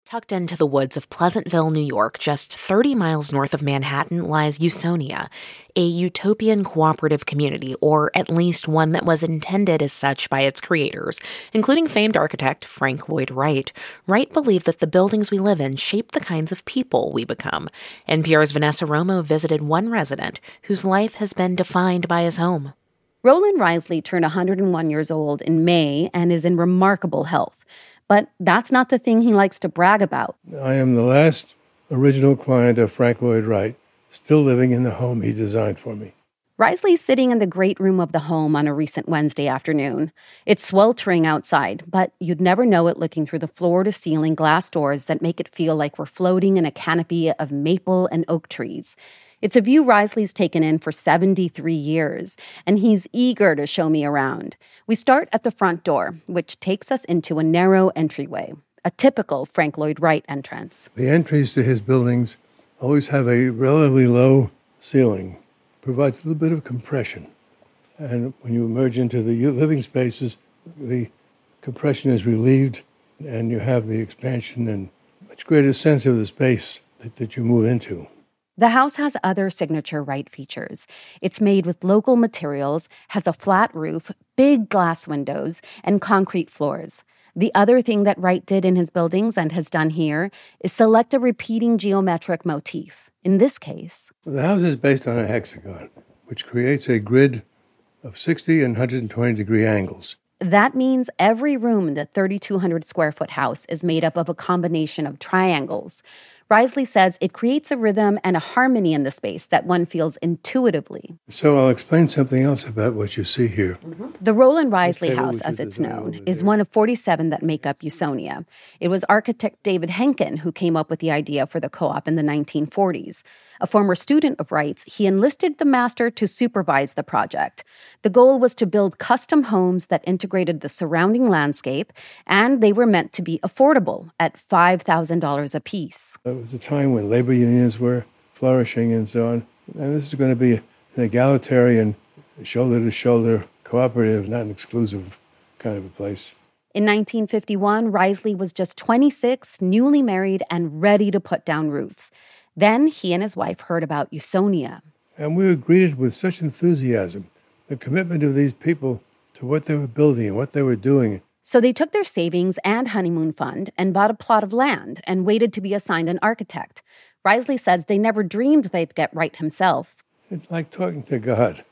Tucked into the woods of Pleasantville, New York, just 30 miles north of Manhattan, lies Usonia, a utopian cooperative community, or at least one that was intended as such by its creators, including famed architect Frank Lloyd Wright. Wright believed that the buildings we live in shape the kinds of people we become. NPR's Vanessa Romo visited one resident whose life has been defined by his home. Roland Risley turned 101 years old in May and is in remarkable health. But that's not the thing he likes to brag about. I am the last original client of Frank Lloyd Wright, still living in the home he designed for me. Risley's sitting in the great room of the home on a recent Wednesday afternoon. It's sweltering outside, but you'd never know it looking through the floor-to-ceiling glass doors that make it feel like we're floating in a canopy of maple and oak trees. It's a view Risley's taken in for 73 years, and he's eager to show me around. We start at the front door, which takes us into a narrow entryway, a typical Frank Lloyd Wright entrance. The entries to his buildings always have a relatively low ceiling, provides a little bit of compression. And when you emerge into the living spaces, the compression is relieved, and you have the expansion and much greater sense of the space that you move into. The house has other signature Wright features. It's made with local materials, has a flat roof, big glass windows, and concrete floors. The other thing that Wright did in his buildings and has done here is select a repeating geometric motif. In this case, the house is based on a hexagon, which creates a grid of 60 and 120-degree angles. That means every room in the 3,200-square-foot house is made up of a combination of triangles. Risley says it creates a rhythm and a harmony in the space that one feels intuitively. So I'll explain something else about what you see here. The Roland Risley House, as it's known, is one of 47 that make up Usonia. It was architect David Henkin who came up with the idea for the co-op in the 1940s. A former student of Wright's, he enlisted the master to supervise the project. The goal was to build custom homes that integrated the surrounding landscape, and they were meant to be affordable at $5,000 apiece. It was a time when labor unions were flourishing and so on. And this is going to be an egalitarian, shoulder-to-shoulder, cooperative, not an exclusive kind of a place. In 1951, Risley was just 26, newly married, and ready to put down roots. Then he and his wife heard about Usonia. And we were greeted with such enthusiasm, the commitment of these people to what they were building and what they were doing. So they took their savings and honeymoon fund and bought a plot of land and waited to be assigned an architect. Risley says they never dreamed they'd get Wright himself. It's like talking to God.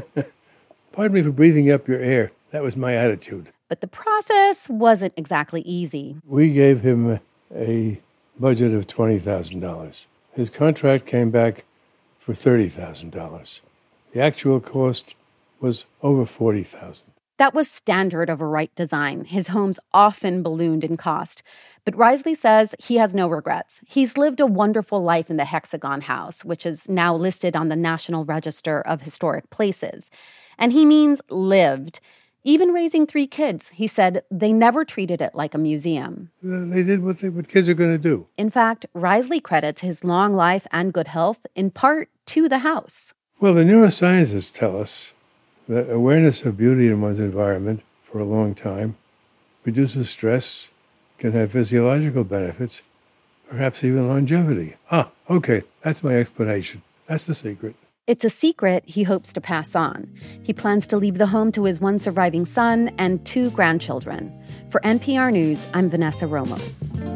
Pardon me for breathing up your air. That was my attitude. But the process wasn't exactly easy. We gave him a budget of $20,000. His contract came back for $30,000. The actual cost was over $40,000. That was standard of a Wright design. His homes often ballooned in cost. But Risley says he has no regrets. He's lived a wonderful life in the Hexagon House, which is now listed on the National Register of Historic Places. And he means lived. Even raising 3 kids, he said they never treated it like a museum. They did what kids are going to do. In fact, Risley credits his long life and good health in part to the house. Well, the neuroscientists tell us that awareness of beauty in one's environment for a long time reduces stress, can have physiological benefits, perhaps even longevity. Okay, that's my explanation. That's the secret. It's a secret he hopes to pass on. He plans to leave the home to his one surviving son and 2 grandchildren. For NPR News, I'm Vanessa Romo.